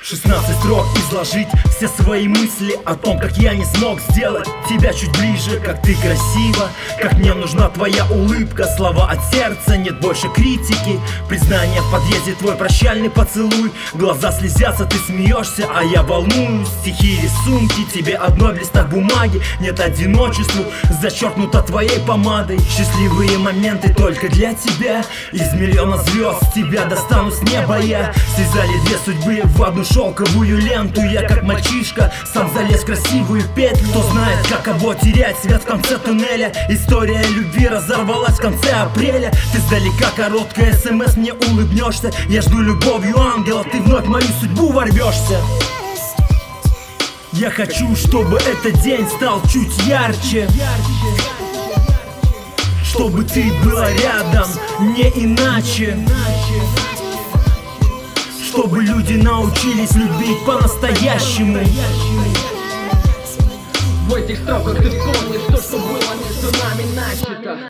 16 строк изложить все свои мысли о том, как я не смог сделать тебя чуть ближе. Как ты красива, как мне нужна твоя улыбка. Слова от сердца, нет больше критики. Признание в подъезде, твой прощальный поцелуй. Глаза слезятся, ты смеешься, а я волнуюсь. Стихи, рисунки, тебе одной в листах бумаги. Нет одиночеству, зачеркнуто твоей помадой. Счастливые моменты только для тебя. Из миллиона звезд тебя достану с неба я. Связали две судьбы в одну шелковую ленту. Я как мальчишка сам залез в красивую петлю. Кто знает, как кого терять, свет в конце туннеля. История любви разорвалась в конце апреля. Ты сдалека, короткая смс, мне улыбнешься. Я жду любовью ангела, ты вновь в мою судьбу ворвешься. Я хочу, чтобы этот день стал чуть ярче, чтобы ты была рядом, не иначе. Чтобы люди научились любить по-настоящему. В этих строках ты вспомнишь то, что было между нами начато.